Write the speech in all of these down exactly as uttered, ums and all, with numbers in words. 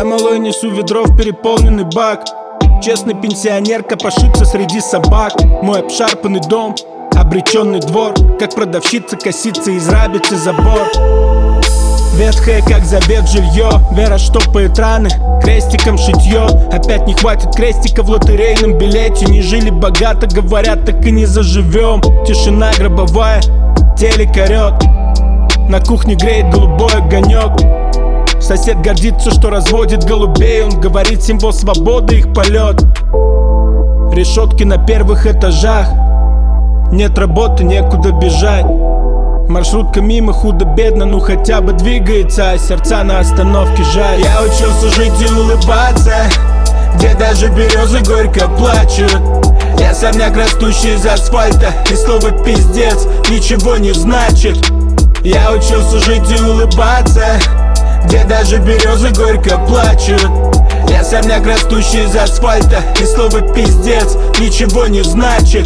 Я малой несу ведро в переполненный бак. Честный пенсионер копошится среди собак. Мой обшарпанный дом, обреченный двор. Как продавщица косится из рабицы забор. Ветхое, как завет, жилье. Вера штопает раны, крестиком шитье. Опять не хватит крестика в лотерейном билете. Не жили богато, говорят, так и не заживем. Тишина гробовая, телек орет. На кухне греет голубой огонек. Сосед гордится, что разводит голубей. Он говорит, символ свободы их полет. Решетки на первых этажах. Нет работы, некуда бежать. Маршрутка мимо, худо-бедно, ну хотя бы двигается, а сердца на остановке жаль. Я учился жить и улыбаться, где даже березы горько плачут. Я сорняк, растущий из асфальта, и слово пиздец ничего не значит. Я учился жить и улыбаться, где даже березы горько плачут. Я сорняк, растущий из асфальта, и слово пиздец ничего не значит.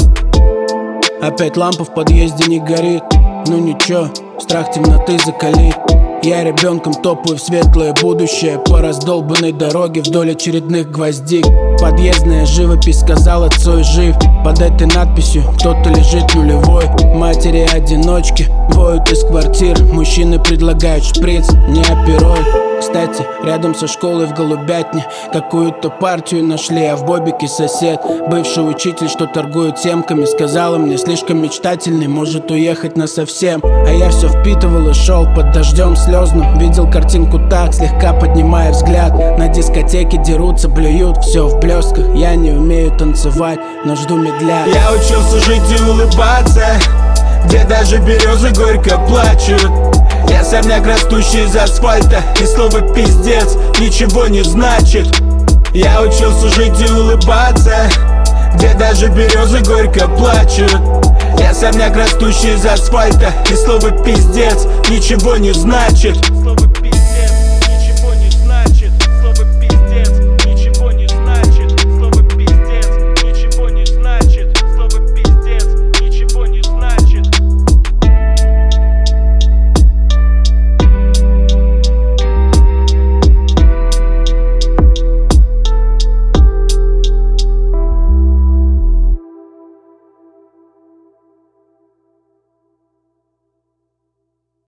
Опять лампа в подъезде не горит. Ну ничего, страх темноты закалит. Я ребенком топаю в светлое будущее по раздолбанной дороге вдоль очередных гвоздик. Подъездная живопись сказала, Цой жив. Под этой надписью кто-то лежит нулевой. Матери-одиночки воют из квартир. Мужчины предлагают шприц, не апероль. Кстати, рядом со школой в Голубятне какую-то партию нашли, а в бобике сосед, бывший учитель, что торгует темками, сказала мне, слишком мечтательный, может уехать насовсем. А я все впитывал и шел под дождем слезным. Видел картинку так, слегка поднимая взгляд. На дискотеке дерутся, блюют, все в блесках. Я не умею танцевать, но жду медля. Я учился жить и улыбаться, где даже березы горько плачут. Я сорняк, растущий из асфальта, и слово пиздец ничего не значит. Я учился жить и улыбаться, где даже березы горько плачут. Я сорняк, растущий из асфальта, и слово пиздец ничего не значит.